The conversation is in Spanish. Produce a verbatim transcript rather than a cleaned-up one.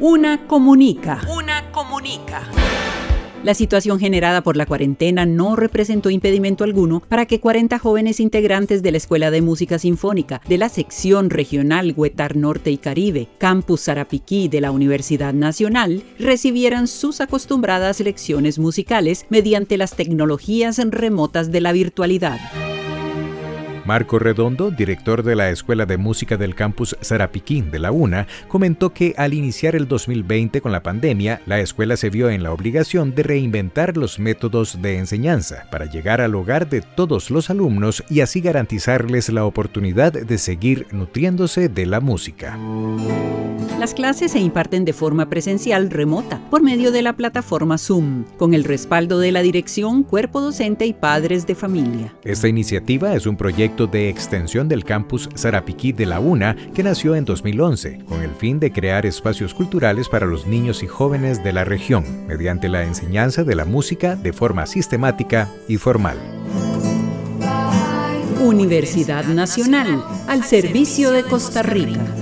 Una comunica. Una comunica. La situación generada por la cuarentena no representó impedimento alguno para que cuarenta jóvenes integrantes de la Escuela de Música Sinfónica de la sección regional Huetar Norte y Caribe, Campus Sarapiquí de la Universidad Nacional, recibieran sus acostumbradas lecciones musicales mediante las tecnologías remotas de la virtualidad. Marco Redondo, director de la Escuela de Música del Campus Sarapiquí de la UNA, comentó que al iniciar el dos mil veinte con la pandemia, la escuela se vio en la obligación de reinventar los métodos de enseñanza para llegar al hogar de todos los alumnos y así garantizarles la oportunidad de seguir nutriéndose de la música. Las clases se imparten de forma presencial remota por medio de la plataforma Zoom, con el respaldo de la dirección, cuerpo docente y padres de familia. Esta iniciativa es un proyecto de extensión del Campus Sarapiquí de la UNA que nació en dos mil once, con el fin de crear espacios culturales para los niños y jóvenes de la región, mediante la enseñanza de la música de forma sistemática y formal. Universidad Nacional, al servicio de Costa Rica.